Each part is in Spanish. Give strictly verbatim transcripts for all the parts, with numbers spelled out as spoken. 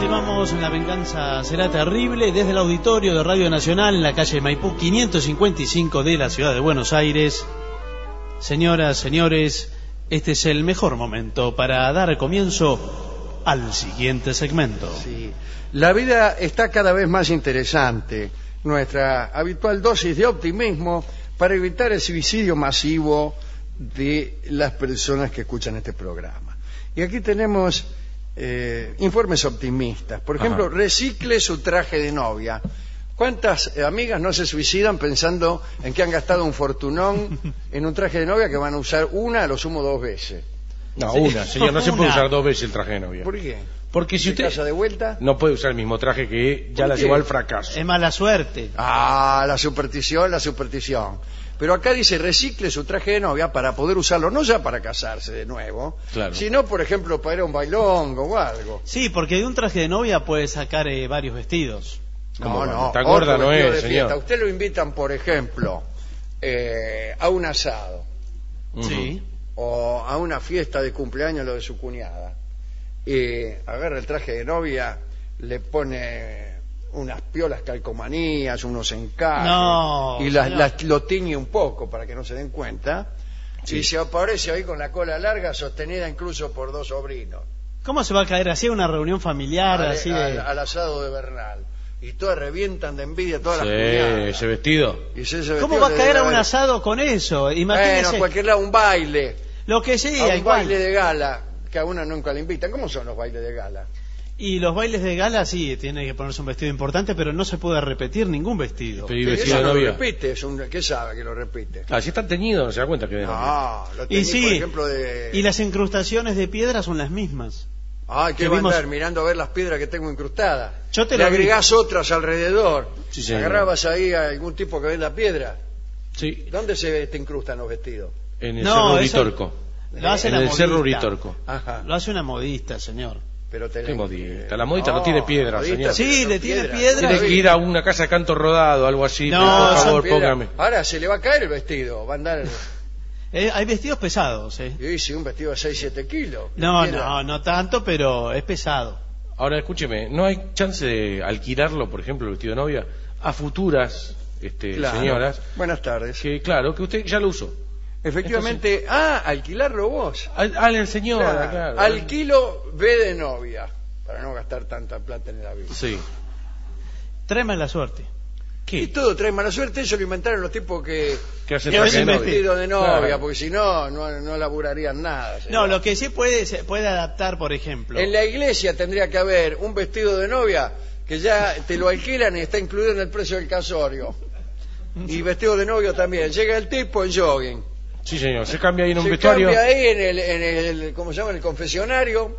Continuamos en La Venganza Será Terrible desde el auditorio de Radio Nacional en la calle Maipú quinientos cincuenta y cinco de la ciudad de Buenos Aires. Señoras, señores, este es el mejor momento para dar comienzo al siguiente segmento. Sí. La vida está cada vez más interesante. Nuestra habitual dosis de optimismo para evitar el suicidio masivo de las personas que escuchan este programa. Y aquí tenemos eh, informes optimistas. Por ejemplo, Ajá. recicle su traje de novia. ¿Cuántas amigas no se suicidan pensando en que han gastado un fortunón en un traje de novia que van a usar una, a lo sumo dos veces? No, sí. una, señor, no se puede usar dos veces el traje de novia. ¿Por qué? Porque si usted casa de vuelta no puede usar el mismo traje que ya la llevó al fracaso. Es mala suerte. Ah, la superstición, la superstición. Pero acá dice recicle su traje de novia para poder usarlo, no ya para casarse de nuevo, claro. sino, por ejemplo, para ir a un bailongo o algo. Sí, porque de un traje de novia puede sacar eh, varios vestidos. No, no, está gorda no es, señor. A usted lo invitan, por ejemplo, eh, a un asado. Sí. O a una fiesta de cumpleaños, lo de su cuñada. Y agarra el traje de novia, le pone unas piolas calcomanías, unos encajes, no, y las, las, lo tiñe un poco para que no se den cuenta, sí. y se aparece ahí con la cola larga, sostenida incluso por dos sobrinos. ¿Cómo se va a caer así a una reunión familiar? Al, así de... al, al asado de Bernal. Y todas revientan de envidia todas sí, las cuñadas. ese vestido. Y ese vestido. ¿Cómo va a caer a un asado con eso? Imagínese. Bueno, cualquier lado, un baile. Lo que sea, a un igual. baile de gala, que a una nunca le invitan. ¿Cómo son los bailes de gala? Y los bailes de gala sí, tiene que ponerse un vestido importante, pero no se puede repetir ningún vestido. Pero y Pero vestido eso de no lo novia. repite, es un, ¿qué sabe que lo repite? Ah, si está teñido, no se da cuenta que de novia. No, lo teñí, Y sí, por ejemplo, de... y las incrustaciones de piedra son las mismas. Ay, ¿qué que va a vimos- andar mirando a ver las piedras que tengo incrustadas? Yo te Le lo vi. agregás otras alrededor. Sí, señor. Agarrabas ahí a algún tipo que venda piedra. Sí, ¿Dónde se te incrustan los vestidos? en el No, Cerro eso- Uritorco. Lo hace En la el modista. Cerro Uritorco. Ajá. Lo hace una modista, señor. Pero te ¿Qué le- modista? La modista no tiene piedra, modista, señor. Sí, pero son le tiene piedras. piedra. Tiene que ir a una casa de canto rodado, algo así. No, pero, por son favor, Piedra. póngame. Ahora se le va a caer el vestido. Va a andar. Eh, hay vestidos pesados, ¿eh? Yo hice un vestido de seis siete kilos. No, Piedra. no, no tanto, pero es pesado. Ahora, escúcheme, ¿no hay chance de alquilarlo, por ejemplo, el vestido de novia, a futuras este, Claro. señoras? Buenas tardes. Que, claro, que usted ya lo usó. Efectivamente, ah, alquilarlo vos. Al, al señor, Claro. claro. Alquilo B de novia, para no gastar tanta plata en el avión. Sí. Tráeme la suerte. Y ¿Qué? todo trae mala suerte, eso lo inventaron los tipos que, ¿Qué hacen que traje hacen de novia? vestido de novia, Claro. porque si no, no, no laburarían nada. señor. No, lo que sí puede, se puede adaptar, por ejemplo. En la iglesia tendría que haber un vestido de novia que ya te lo alquilan y está incluido en el precio del casorio. Y vestido de novio también. Llega el tipo en jogging. Sí, señor. Se cambia ahí en un Se vestuario. cambia ahí en el, en el, ¿cómo se llama? En el confesionario.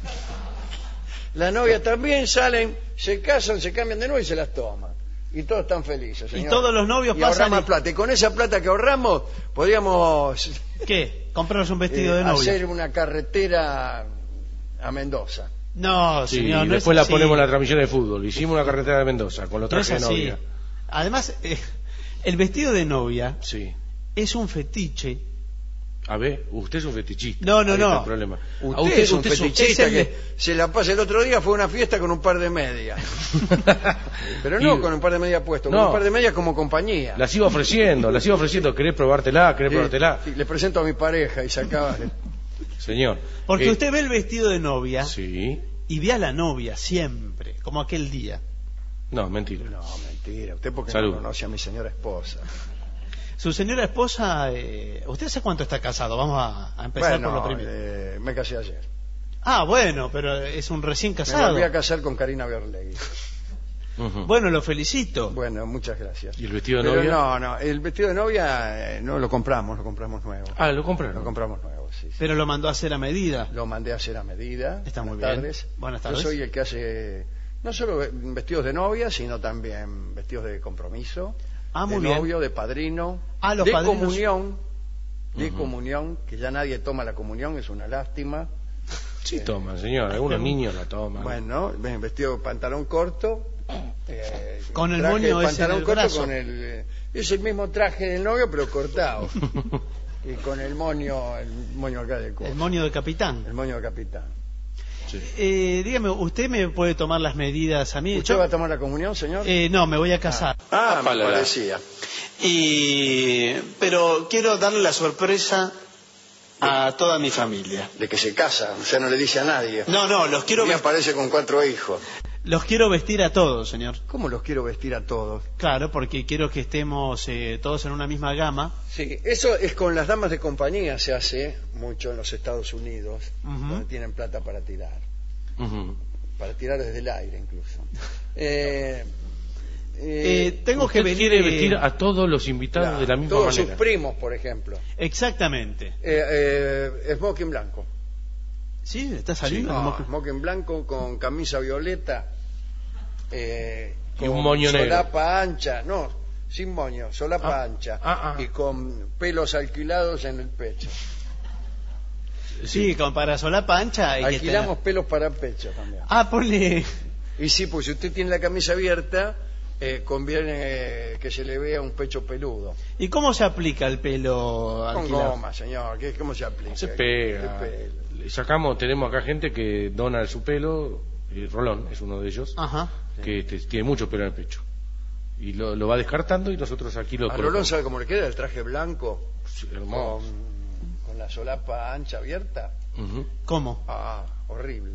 La novia también, salen, se casan, se cambian de nuevo y se las toman. Y todos están felices, señor. Y todos los novios y pasan ahorramos y- plata. Y con esa plata que ahorramos, podríamos ¿Qué? ¿Comprarnos un vestido eh, de novia? hacer una carretera a Mendoza. No, Sí, señor, y no después es la así. ponemos en la transmisión de fútbol. Hicimos una carretera de Mendoza con los No es trajes de así. novia. Además, eh, el vestido de novia Sí. es un fetiche. A ver, usted es un fetichista. No, no, Ahí está no. el problema. Usted, A es un fetichista es el- que se la pasa. El otro día fue a una fiesta con un par de medias. Pero no Y- con un par de medias puesto, con No. un par de medias como compañía. Las iba ofreciendo, las iba ofreciendo. ¿Querés probártela? ¿Querés Sí, probártela? sí, le presento a mi pareja y sacaba. Señor. Porque eh, usted ve el vestido de novia Sí. y ve a la novia siempre, como aquel día. No, mentira. No, mentira. Usted porque Salud. no conoce a mi señora esposa. Su señora esposa, eh, ¿usted hace cuánto está casado? Vamos a, a empezar Bueno, por lo primero. eh, me casé ayer. Ah, bueno, pero es un recién Me casado. volví a casar con Karina Biorlegui. Ujú. Bueno, lo felicito. Bueno, muchas gracias. ¿Y el vestido de Pero novia? no, no, el vestido de novia eh, no lo compramos, lo compramos nuevo. Ah, lo compraron. Lo compramos nuevo, sí. sí. Pero lo mandó a hacer a medida. Lo mandé a hacer a medida. Está muy Buenas bien. tardes. Buenas tardes. Yo soy el que hace no solo ve- vestidos de novia, sino también vestidos de compromiso, Ah, muy de bien. novio, de padrino, Ah, los de padrinos. comunión, de Ujú. comunión, que ya nadie toma la comunión, es una lástima. Sí, toman, señor. Algunos niños la toman. Bueno, ven, vestido de pantalón corto. eh, Con el traje moño de ese pantalón en el corto brazo. con el eh, es el mismo traje del novio pero cortado y con el moño el moño acá del codo, El moño de capitán. el moño de capitán. Sí. Eh, dígame, ¿usted me puede tomar las medidas a mí? ¿Usted Yo- va a tomar la comunión, señor? Eh, no, me voy a casar. Ah, me Palala. parecía. Y... Pero quiero darle la sorpresa a toda mi familia. De que se casa, o sea, no le dice a nadie. No, no, los quiero, Y ves- aparece con cuatro hijos. los quiero vestir a todos, señor. ¿Cómo los quiero vestir a todos? Claro, porque quiero que estemos eh, todos en una misma gama. Sí, eso es con las damas de compañía, se hace mucho en los Estados Unidos, Ujú. donde tienen plata para tirar. Ujú. Para tirar desde el aire, incluso. Eh, eh, Eh, tengo que Usted venir... quiere eh, vestir a todos los invitados claro, de la misma todos manera. sus primos, por ejemplo. Exactamente. Eh, eh, smoking blanco. ¿Sí? ¿Está saliendo? No, Como- smoking blanco con camisa violeta. Eh, Y con un moño negro. solapa ancha. No, sin moño, solapa Ah, ancha. ah, ah. Y con pelos alquilados en el pecho. Sí, con para solapa ancha hay que Alquilamos tener- pelos para pecho también. Ah, ponle... Y sí, pues si usted tiene la camisa abierta, eh, conviene eh, que se le vea un pecho peludo. ¿Y cómo se aplica el pelo Con alquilado? goma, señor. ¿Qué, ¿Cómo se aplica? Se ¿Qué pega. pelo? Le sacamos, tenemos acá gente que dona su pelo, y Rolón es uno de ellos, Ajá. que este, tiene mucho pelo en el pecho. Y lo, lo va descartando y nosotros aquí lo A Rolón, colocamos. ¿sabe cómo le queda el traje blanco? Sí, Con, hermoso. con la solapa ancha abierta. Ujú. ¿Cómo? Ah, horrible.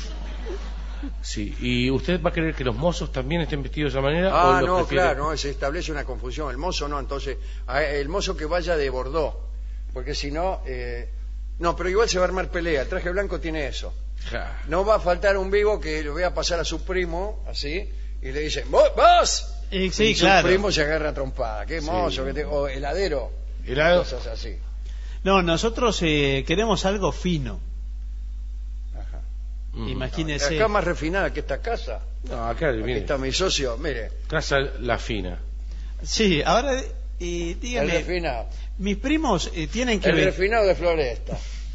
Sí, ¿y usted va a querer que los mozos también estén vestidos de esa manera? Ah, o los no, prefiere- claro, no, se establece una confusión. El mozo no, entonces, a- el mozo que vaya de Bordeaux, porque si no, eh, no, pero igual se va a armar pelea. El traje blanco tiene eso. Ja. No va a faltar un vivo que le vea pasar a su primo, así, y le dice, ¡vos! vos! Eh, sí, y su claro. primo se agarra a trompada. ¡Qué Sí. mozo! Que te- o heladero. Helado. Cosas así. No, nosotros eh, queremos algo fino. Ajá. Ujú. Imagínese. Acá más refinada que esta casa. No, acá, Aquí mire, está mi socio, mire, casa la fina. Sí, ahora eh, el dígame, refinado. mis primos eh, tienen que El ve- refinado de Floresta.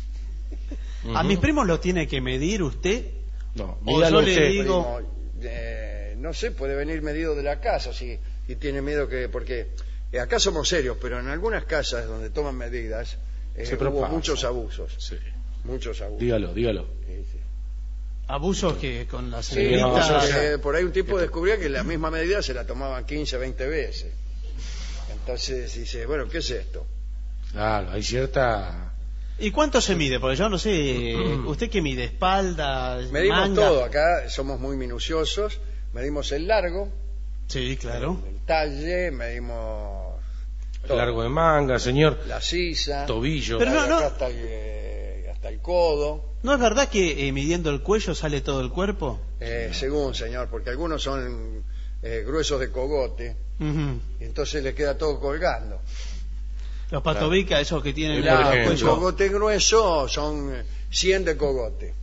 a Ujú. mis primos lo tiene que medir usted. No, O dígalo yo le usted. digo- Primo, eh, no sé, puede venir medido de la casa si, si tiene miedo que... Porque eh, acá somos serios, pero en algunas casas donde toman medidas eh, Se hubo propasa. muchos abusos. Sí. Muchos abusos. Dígalo, dígalo. Sí, sí. Abusos que con la Sí, señorita... no, porque, o sea, eh, por ahí un tipo descubría que la misma medida se la tomaban quince, veinte veces. Entonces dice, bueno, ¿qué es esto? Claro, hay cierta... ¿Y cuánto se mide? Porque yo no sé, eh, ¿usted qué mide? ¿Espalda? Medimos manga? todo, acá somos muy minuciosos, medimos el largo, Sí, claro. el talle, medimos todo. Largo de manga, señor. La sisa, Tobillo. Pero no, acá no. hasta el, eh, hasta el codo, ¿No es verdad que eh, midiendo el cuello sale todo el cuerpo? eh, según señor, porque algunos son eh, gruesos de cogote, Ujú. y entonces le queda todo colgando. Los patobicas, esos que tienen Y el por Claro, ejemplo. el cogote grueso son eh, cien de cogote.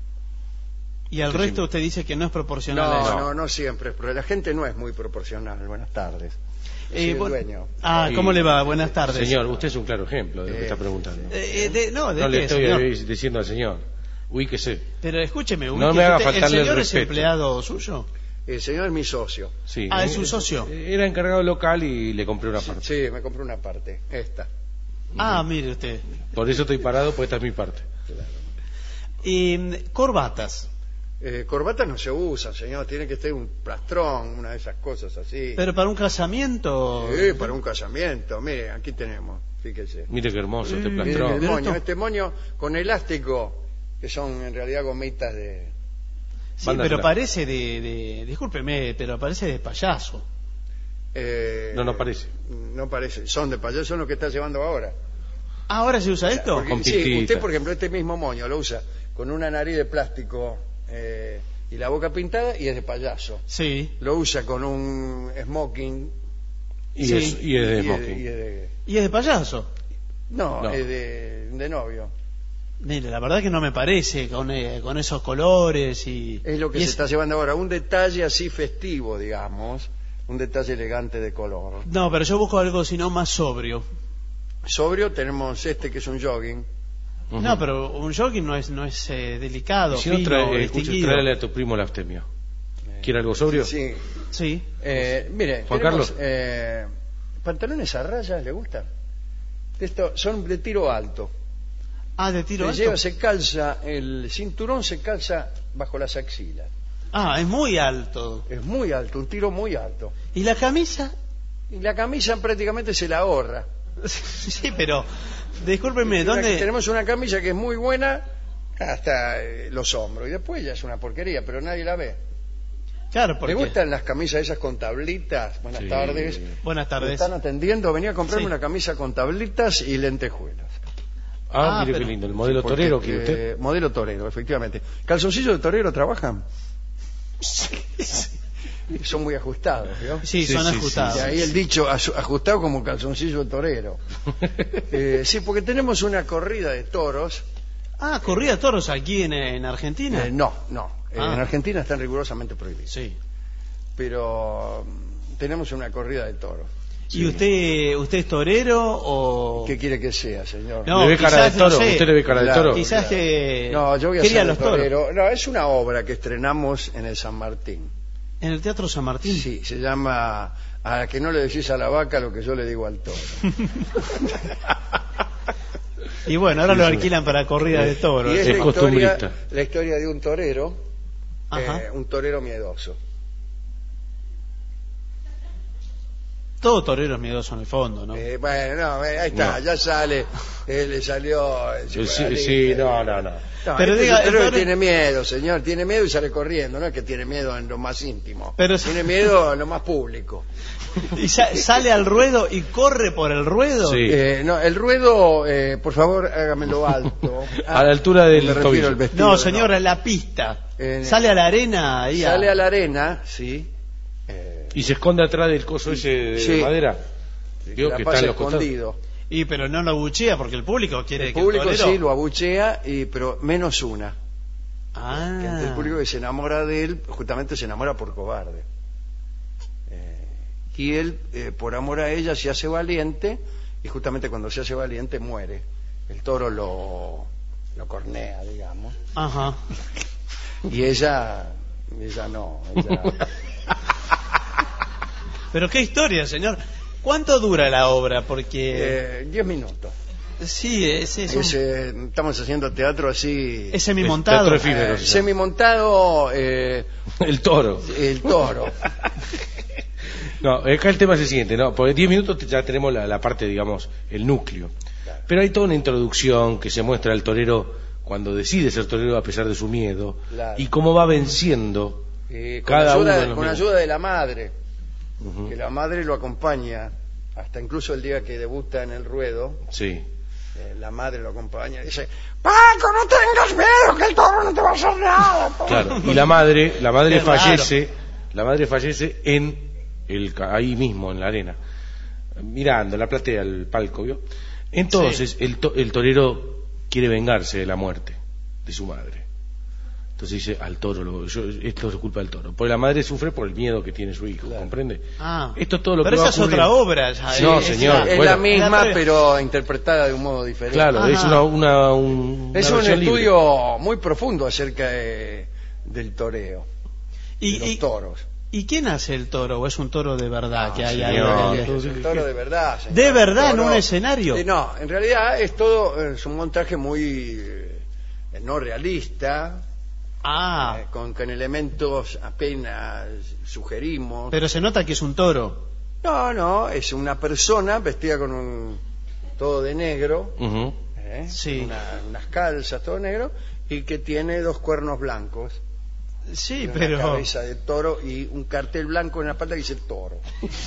Y al Sí, resto sí. usted dice que no es proporcional a No, eso. no, no siempre, pero la gente no es muy proporcional. Buenas tardes. Yo soy Eh, el bu- dueño. Ah, ¿cómo Y- le va? Buenas tardes. Señor, usted es un claro ejemplo de lo que Eh, está preguntando. Eh, eh, de- no, ¿de no le qué, estoy señor? ahí diciendo al señor. Uy, que sé. Pero escúcheme, No ubique, me haga usted- ¿el faltarle el señor es respeto. empleado suyo? El señor es mi socio. Sí. Ah, ¿es Eh, su socio? Era encargado local y le compré una parte. Sí, me compré una parte, esta. Ah, mire usted. Por eso estoy parado, porque esta es mi parte. Y, corbatas. Eh, corbatas no se usan, señor, tiene que ser un plastrón, una de esas cosas así. Pero para un casamiento... Sí, para un casamiento. Mire, aquí tenemos, fíjese. Mire qué hermoso este Mm. Miren plastrón. el Pero moño, esto- este moño con elástico, que son en realidad gomitas de... Sí, Mándasela. pero parece de, de... Discúlpeme, pero parece de payaso. eh, No, no parece. No parece, son de payaso, son los que está llevando ahora. Ah, ¿ahora se usa esto? Porque, Con sí, pintita. usted, por ejemplo, este mismo moño lo usa con una nariz de plástico eh, y la boca pintada y es de payaso. Sí. Lo usa con un smoking Y, Sí. es, y es de y smoking. y es de- ¿Y es de payaso? no, No. es de, de novio. Mire, la verdad que no me parece con, eh, con esos colores y... Es lo que y se es- está llevando ahora, un detalle así festivo, digamos, un detalle elegante de color. No, pero yo busco algo sino más sobrio. Sobrio tenemos este que es un jogging. Ujú. No, pero un jogging no es no es eh, delicado, Si no, fino, trae, escuche, distinguido. tráele a tu primo la abstemio. ¿Quiere algo sobrio? Sí. Sí. Eh, mire, Juan tenemos, Carlos. eh, pantalones a rayas, ¿le gustan? Esto, son de tiro alto. Ah, de tiro Se alto. lleva, se calza, el cinturón se calza bajo las axilas. Ah, es muy alto. Es muy alto, un tiro muy alto. ¿Y la camisa? Y la camisa prácticamente se la ahorra. Sí, pero discúlpeme, Una- ¿dónde? Tenemos una camisa que es muy buena hasta eh, los hombros y después ya es una porquería, pero nadie la ve. Claro, ¿Le porque... gustan las camisas esas con tablitas? Buenas Sí. tardes. Buenas ¿Me tardes. están atendiendo? Venía a comprarme Sí. una camisa con tablitas y lentejuelas. Ah, Ah, mire pero- qué lindo. ¿El modelo Porque, torero quiere usted? eh, modelo torero, efectivamente. ¿Calzoncillos de torero trabajan? Son muy ajustados, ¿no? Sí, Sí, son sí, ajustados. Y ahí el dicho asu- ajustado como calzoncillo de torero. Eh, sí, porque tenemos una corrida de toros. Ah, corrida de toros aquí en, en Argentina. Eh, no, no. Eh, Ah. En Argentina están rigurosamente prohibidos. Sí. Pero mm, tenemos una corrida de toros. ¿Y usted usted es torero o...? ¿Qué quiere que sea, señor? No, ¿Le ve cara de quizás, no toro? sé. ¿Usted le ve cara de Claro, toro? Quizás que... No, yo voy a quería ser los toros. torero. No, es una obra que estrenamos en el San Martín. ¿En el Teatro San Martín? Sí, se llama A que no le decís a la vaca lo que yo le digo al toro. Y bueno, ahora Sí, lo sí. alquilan para corrida de toros. Y es, Es la, historia, costumbrista. la historia de un torero, Ajá. eh, un torero miedoso. Todo torero es miedoso en el fondo, ¿no? Eh, bueno, no, eh, ahí está, No. ya sale, eh, le salió... el Sí, psicoanalista. sí, no, no, no. No, Pero este diga, es un torero el que torero- tiene miedo, señor, tiene miedo y sale corriendo, no es que tiene miedo en lo más íntimo, Pero- tiene miedo en lo más público. Y sa- sale al ruedo y corre por el ruedo. Sí. Eh, no, el ruedo, eh, por favor, hágamelo alto. A la altura del me refiero tobillo. al vestido, No, señora, la pista. Eh, Sale a la arena ahí. a- Sale a la arena, sí. eh, Y se esconde atrás del coso ese de Sí. madera. que Vio la que pasa está en los costados. escondido. Y pero no lo abuchea porque el público quiere El que público el torero... sí lo abuchea, y, pero menos una. Ah. Que ante el público que se enamora de él, justamente se enamora por cobarde. Eh, y él, eh, por amor a ella, se hace valiente, y justamente cuando se hace valiente muere. El toro lo, lo cornea, digamos. Ajá. Y ella, ella no. Ella, Pero qué historia, señor. ¿Cuánto dura la obra? Porque... eh, diez minutos. sí, es, es, un- Es, eh, estamos haciendo teatro así. es semimontado. Teatro efímero. eh, semimontado, eh, El toro. el toro. No, acá el tema es el siguiente, ¿no? Porque diez minutos ya tenemos la, la parte, digamos, el núcleo. Claro. Pero hay toda una introducción que se muestra al torero cuando decide ser torero a pesar de su miedo. Claro. Y cómo va venciendo Eh, con cada ayuda, uno de los con miedos. ayuda de la madre, Ujú. que la madre lo acompaña hasta incluso el día que debuta en el ruedo. Sí. Eh, la madre lo acompaña y dice: Paco, no tengas miedo, que el toro no te va a hacer nada. Claro. Y la madre, la madre Qué raro. fallece, la madre fallece en el ca- ahí mismo en la arena, mirando la platea, el palco, ¿vio? Entonces el, to- el torero quiere vengarse de la muerte de su madre. Entonces dice al toro, lo- yo- esto es culpa del toro. Porque la madre sufre por el miedo que tiene su hijo, Claro. ¿comprende? Ah. Esto es todo lo Pero que va esa es otra ocurriendo. obra. ya, Sí, eh, no, es señor. la- Es bueno. la misma, La pre- pero interpretada de un modo diferente. Claro, Ajá. es una, una, un- Es una un versión libre. estudio muy profundo acerca de- del toreo, y, de los y- toros. ¿Y quién hace el toro? ¿O es un toro de verdad que hay ahí? señor. en el- Es un toro de verdad. señor. ¿De verdad en Toro- un escenario? Eh, no, en realidad es todo, eh, es un montaje muy eh, no realista, Ah, eh, con, con elementos apenas sugerimos. pero se nota que es un toro. No, no, es una persona vestida con un todo de negro, Ujú. ¿eh? Sí. Una- unas calzas, todo negro, y que tiene dos cuernos blancos. Sí, y una pero... cabeza de toro y un cartel blanco en la pata que dice toro.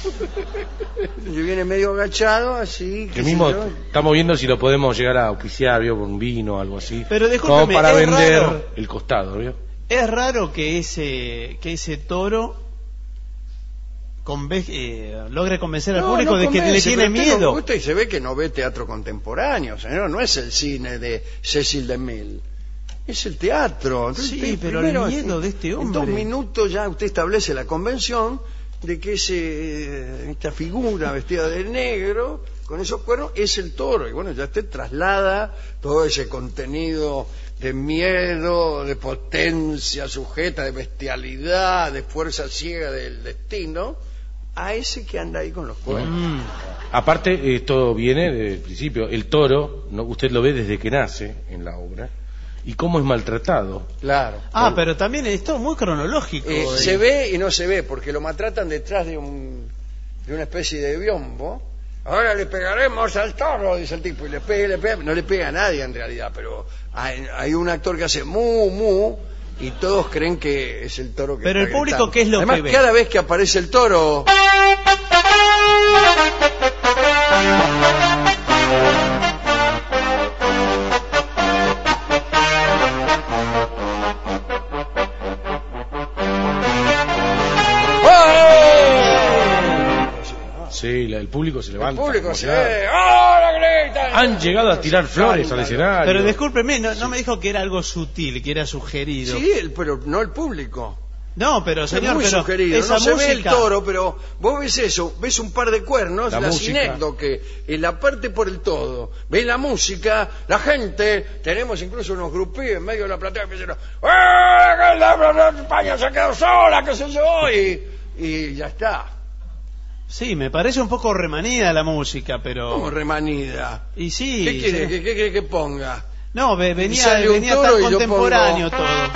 Y viene medio agachado, así. qué Que sé mismo yo. estamos viendo si lo podemos llegar a auspiciar, ¿vio? Con un vino o algo así. Pero discúlpeme, como para es vender raro. el costado, ¿vio? Es raro que ese que ese toro conve- eh, logre convencer al No, público no de que le convence, tiene pero usted no- miedo. Usted se ve que no ve teatro contemporáneo, señor. No es el cine de Cecil DeMille. Es el teatro. Entonces, Sí, usted pero el primero, miedo en- de este En hombre. dos minutos ya usted establece la convención de que ese, esta figura vestida de negro, con esos cuernos, es el toro. Y bueno, ya usted traslada todo ese contenido de miedo, de potencia sujeta, de bestialidad, de fuerza ciega del destino, a ese que anda ahí con los cuernos. Mm. Aparte, esto viene del principio. El toro, ¿no? Usted lo ve desde que nace en la obra. Y cómo es maltratado. Claro. Ah, pero también es todo muy cronológico. Eh, eh. se ve y no se ve, porque lo maltratan detrás de, un, de una especie de biombo. Ahora le pegaremos al toro, dice el tipo, y le pega, le pega. No le pega a nadie en realidad, pero hay, hay un actor que hace mu, mu, y todos creen que es el toro que Pero está el público, gritando. ¿qué es lo Además, que ve? cada vez que aparece el toro... Sí, la- el público se El levanta. público se emocionado. ve... ¡Ahora gritan! Han llegado a tirar flores al escenario. Pero discúlpeme, no, no me dijo que era algo sutil, que era sugerido. Sí, el- pero no el público. No, pero Es señor, muy pero sugerido. esa No se música... ve el toro, pero vos ves eso, ves un par de cuernos, La la, música. sinécdoque, en la parte por el todo. Ves la música, la gente, tenemos incluso unos grupillos en medio de la platea que dicen, ¡eh, que la España se ha quedado sola, qué sé yo! Y, y ya está. Sí, me parece un poco remanida la música, pero... Como remanida. Y sí... ¿Qué quiere? sí. ¿Qué qué quiere que ponga? No, ve- Y venía, sale un venía toro tan y yo contemporáneo pongo- todo.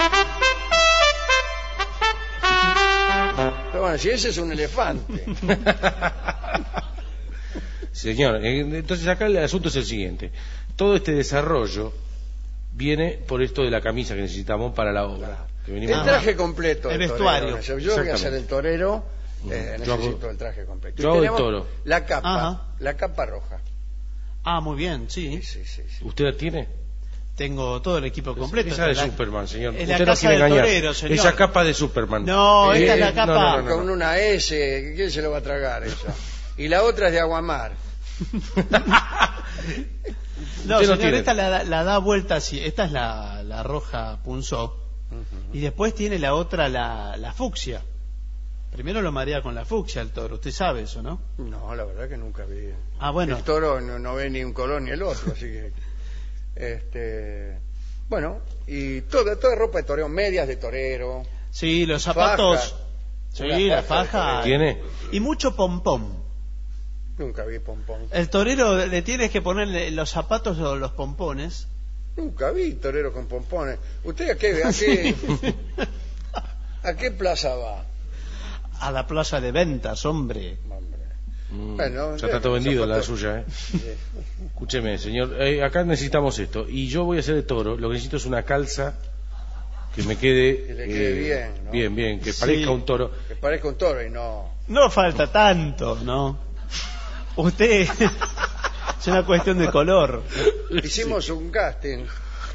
Pero bueno, si ese es un elefante. Señor, eh, entonces acá el asunto es el siguiente. Todo este desarrollo viene por esto de la camisa que necesitamos para la obra. Que venimos- El traje completo. El del vestuario. torero. Yo voy a ser el torero, eh, Yo hago- necesito el traje completo. yo Y hago el tenemos toro. La capa, Ajá. la capa roja. Ah, muy bien, sí. Sí, sí, sí. ¿Usted la tiene? Tengo todo el equipo completo. Esa de La- Superman, señor. es la Usted no casa quiere del engañar. torero, señor. Esa capa de Superman. No, esta Eh, es la no, capa... no, no, no. Con una S, ¿quién se lo va a tragar esa? Y la otra es de Aguamar. No, Usted no señor, tiene. esta la, la da vuelta así. Esta es la, la roja punzó. Y después tiene la otra, la, la fucsia. Primero lo marea con la fucsia el toro. Usted sabe eso, ¿no? No, la verdad que nunca vi. Ah, bueno. El toro no, no ve ni un color ni el otro, así que... Este, bueno, y toda, toda ropa de torero, medias de torero. Sí, los zapatos. Faja. Sí, Una la faja de faja. torero. ¿Tiene? Y mucho pompón. Nunca vi pompón. El torero le tienes que ponerle los zapatos o los pompones. Nunca vi torero con pompones. ¿Usted a qué, a qué, a qué plaza va? A la plaza de ventas, hombre. Hombre. Mm, Bueno, ya está todo esa vendido foto- la suya, ¿eh? Sí. Escúcheme, señor. eh, acá necesitamos esto. Y yo voy a ser de toro. Lo que necesito es una calza que me quede... Que le quede bien, ¿no? Bien, bien. Que Sí. parezca un toro. Que parezca un toro y no... No falta tanto, ¿no? Usted... es una cuestión de color. Hicimos un casting.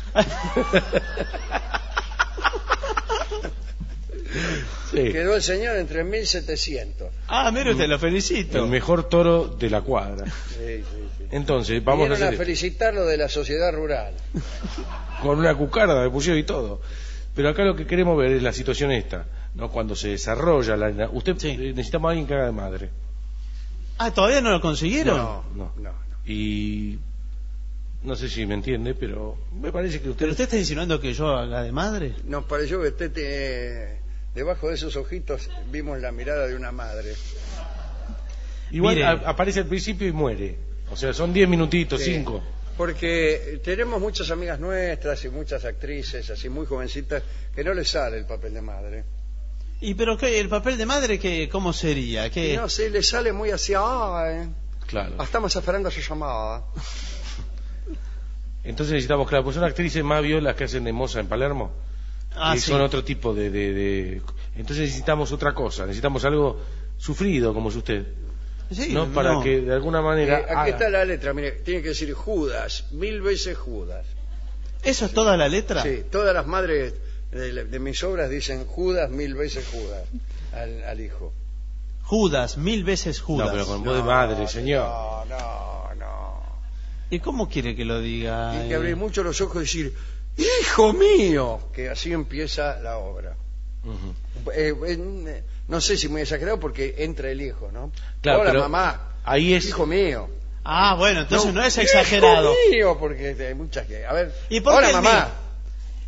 Sí. Quedó el señor entre mil setecientos. Ah, mire usted, lo felicito. El mejor toro de la cuadra. Sí, sí, sí. Entonces, vamos a Vinieron a hacer esto. felicitarlo de la sociedad rural. Con una cucarda me pusieron y todo. Pero acá lo que queremos ver es la situación esta, ¿no? Cuando se desarrolla la... Usted Sí. eh, necesitamos a alguien que haga de madre. Ah, ¿todavía no lo consiguieron? No, No. no, no. Y... No sé si me entiende, pero me parece que usted... ¿Pero usted está insinuando que yo haga de madre? Nos pareció que usted tiene... Debajo de esos ojitos vimos la mirada de una madre. Igual Mire. a- aparece al principio y muere. O sea, son diez minutitos, Sí. cinco. Porque tenemos muchas amigas nuestras y muchas actrices así muy jovencitas que no les sale el papel de madre. ¿Y pero qué, el papel de madre qué, cómo sería? Y ¿Qué? no sé, les sale muy así, ay, Claro. estamos esperando su llamada. Entonces necesitamos, claro, pues son actrices más violas que hacen de moza en Palermo. Ah, y sí. son otro tipo de, de, de- Entonces necesitamos otra cosa, necesitamos algo sufrido como es usted. Sí, ¿No? Para no. que de alguna Eh, manera... aquí haga. está la letra, mire, tiene que decir Judas, mil veces Judas. ¿Eso es toda la letra? Sí, todas las madres de, de mis obras dicen Judas, mil veces Judas al, al hijo. Judas, mil veces Judas. No, pero con voz de madre, señor. No, no, no. ¿Y cómo quiere que lo diga? Tiene que eh? abrir mucho los ojos y decir, ¡hijo mío! Que así empieza la obra. Ujú. Eh, eh, no sé si muy exagerado porque entra el hijo, ¿no? Claro, Hola, pero mamá. ahí es- Hijo mío. Ah, bueno, entonces no, es exagerado. Hijo mío, porque hay muchas que... A ver, ¿Y por hola, qué el mamá. mío?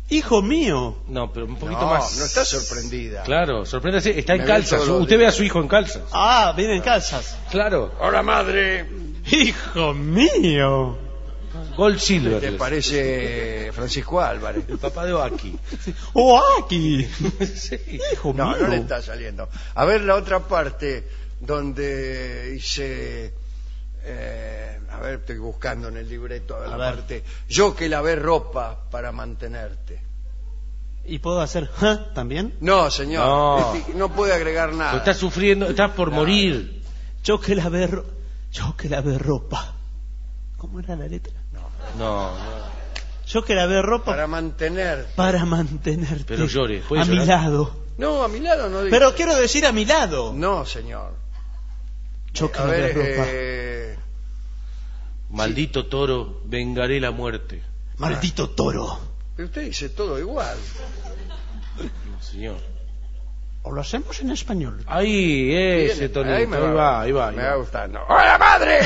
Hijo mío. No, pero un poquito No, más. no está sorprendida. Claro, sorpréndase, está en Me calzas. ven todos los Usted ve a días. su hijo en calzas. Ah, viene en calzas. Claro. Hola, madre. Hijo mío. Gold Silver. ¿Te parece Francisco Álvarez? El papá de Oaki. ¡Oh, aquí! Sí. Hijo No, mío. no le está saliendo. A ver la otra parte donde dice... eh, a ver, estoy buscando en el libreto la A ver. parte. Yo que lavé ropa para mantenerte. ¿Y puedo hacer ja también? No, señor. No. Este, no puede agregar nada. Está sufriendo, está por morir. Yo que lavé ro- yo que lavé ropa. ¿Cómo era la letra? No, no. Yo que lavé ropa Para mantener. para mantenerte Pero llore, ¿puede a mi llorar? lado. No, a mi lado no digo. Pero quiero decir a mi lado. No, señor. Yo que A lavé ver, ropa. eh, Maldito toro, vengaré la muerte. Maldito toro. pero usted dice todo igual. No, señor. O lo hacemos en español. Ahí, ese Viene, tonito. Ahí, me va, ahí va. ahí Me va. va gustando. ¡Hola, madre!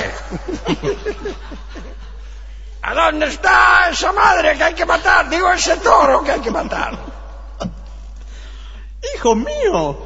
¿A dónde está esa madre que hay que matar? Digo, ese toro que hay que matar. Hijo mío.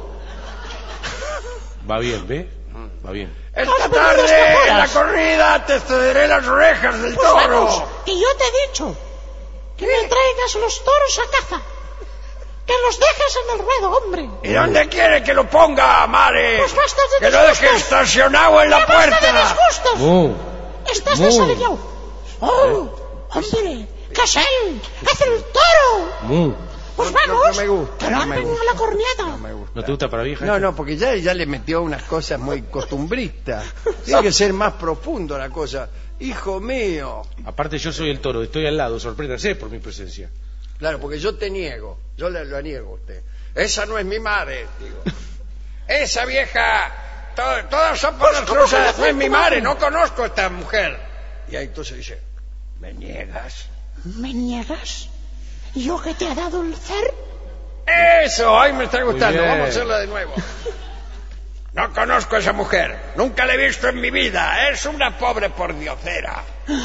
Va bien, ¿ve? Va bien. Esta Ahora, pero no tarde, te en la jodas. corrida, te cederé las orejas del Pues toro. vamos, que yo te he dicho que me traigas los toros a caza. Que los dejes en el ruedo, hombre. ¿Y dónde quiere que lo ponga, madre? Pues basta de Que lo deje disgustos. estacionado en la ¡Ya basta de puerta. disgustos! ¡Mu! ¡Estás Mu. desaliviado! ¡Oh! ¡Hombre! ¿Qué es él? ¡Es el toro! ¡Mu! Pues No, no, vamos, no me gusta, que lo no me armen gusta. a la corneada. No me gusta. ¿No te gusta para vieja? No, esta? no, porque ya, ya le metió unas cosas muy costumbristas. Tiene que ser más profundo la cosa. Hijo mío. Aparte yo soy el toro, estoy al lado, sorpréndase por mi presencia. Claro, porque yo te niego. Yo le, lo niego a usted. Esa no es mi madre, digo. Esa vieja, to- todas son por ¿cómo que no no es mi tu madre, madre? no conozco a esta mujer. Y ahí entonces dice, ¿me niegas? ¿Me niegas? ¿Yo que te ha dado el cer? Eso, ahí me está gustando. bien. Vamos a hacerla de nuevo. No conozco a esa mujer. Nunca la he visto en mi vida. Es una pobre pordiosera.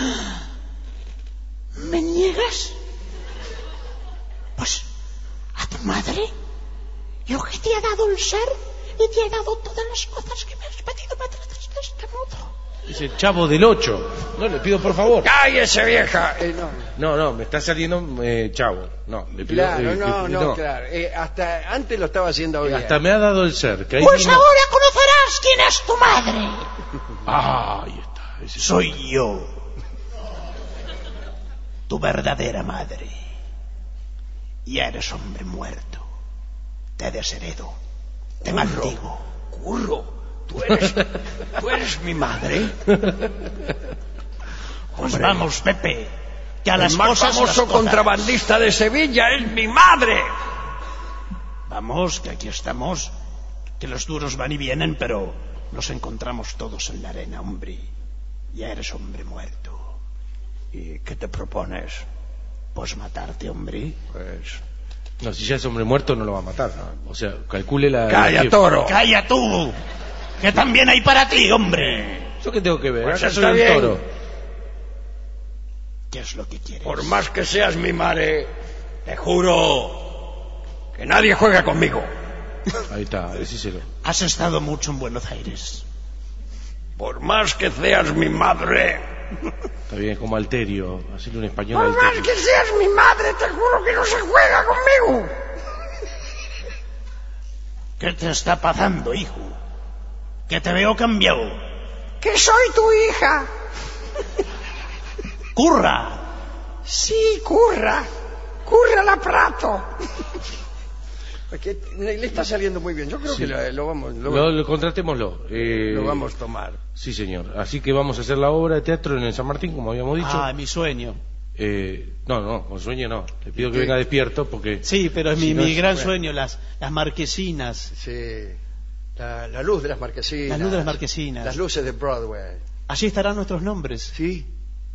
¿Me niegas? Pues, ¿a tu madre? ¿Yo que te ha dado el ser y te he dado todas las cosas que me has pedido me tratas de este modo? Ese chavo del ocho. No, le pido por favor. ¡Cállese, vieja! Eh, no. No, no, me está saliendo eh, chavo. No, le pido. Claro, eh, no, le- no, claro. Eh, hasta antes lo estaba haciendo bien. Hasta me ha dado el ser. Que ahí Pues mismo- ahora conocerás quién es tu madre. Ah, ahí está. Ese Soy yo, tu verdadera madre. Y eres hombre muerto. Te desheredo. Te maldigo. Curro, ¿tú eres, ¿tú eres mi madre? Pues vamos, Pepe. Que a El las más cosas las famoso cosas. contrabandista de Sevilla es mi madre. Vamos, que aquí estamos. Que los duros van y vienen, pero nos encontramos todos en la arena, hombre. Ya eres hombre muerto. ¿Y qué te propones? Pues matarte, hombre. Pues... No, si ya es hombre muerto no lo va a matar. ¿no? O sea, calcule la... ¡Calla, la- toro! ¡Calla tú! Que también hay para ti, hombre. ¿Yo qué tengo que ver? Pues Acá está soy el bien. toro. ¿Qué es lo que quieres? Por más que seas mi madre, te juro que nadie juega conmigo. Ahí está, decíselo. Has estado mucho en Buenos Aires. Por más que seas mi madre, Está bien, como Alterio. Hacerle un español por más Alterio. que seas mi madre, te juro que no se juega conmigo. ¿Qué te está pasando, hijo? Que te veo cambiado. Que soy tu hija. ¡Curra! Sí, curra. Curra la Prato. Que le le está saliendo muy bien. Yo creo Sí. que lo, lo vamos, lo, Lo, lo contratémoslo. Eh, lo vamos a tomar. Sí, señor. Así que vamos a hacer la obra de teatro en el San Martín, como habíamos dicho. Ah, mi sueño. Eh, no, no, con sueño no. Le pido que ¿Qué? venga despierto porque... Sí, pero es Si mi, no mi es- gran bueno. sueño, las, las marquesinas. Sí. La, la luz de las marquesinas. La luz de las marquesinas. Las luces de Broadway. Allí estarán nuestros nombres. Sí.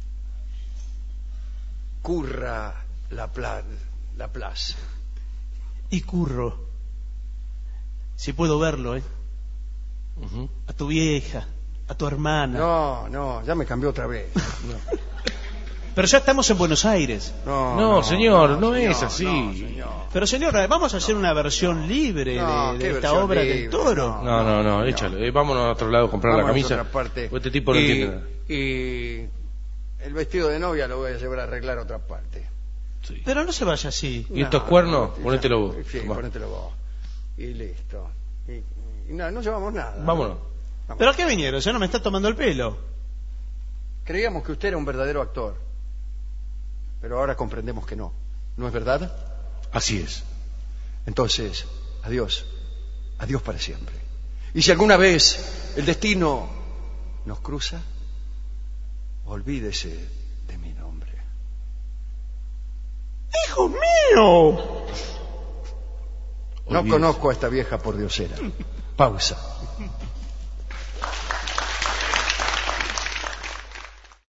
Curra la, pla la plaza. Y curro. Si puedo verlo, ¿eh? Ujú. A tu vieja, a tu hermana. No, no, ya me cambió otra vez. Pero ya estamos en Buenos Aires. No, No, señor, no señor, es así. no, señor. Pero señora, vamos a hacer una versión libre No, de, ¿qué de esta versión obra libre? del Toro. No, no, no, échalo. Eh, vámonos a otro lado a comprar Vamos la a camisa. otra parte. Pues este tipo no y, entiende nada. y el vestido de novia lo voy a llevar a arreglar a otra parte. Sí. Pero no se vaya así. ¿Y estos cuernos? ya- Ponételo vos. Sí, Tomá. ponételo vos. Y listo. Y, y nada, no llevamos nada. Vámonos. ¿Pero a qué vinieron? Ya no me está tomando el pelo. Creíamos que usted era un verdadero actor, pero ahora comprendemos que no. ¿No es verdad? Así es. Entonces, adiós. Adiós para siempre. Y si alguna vez el destino nos cruza, olvídese de mi nombre. ¡Hijo mío! No Olvídese. conozco a esta vieja pordiosera. Pausa.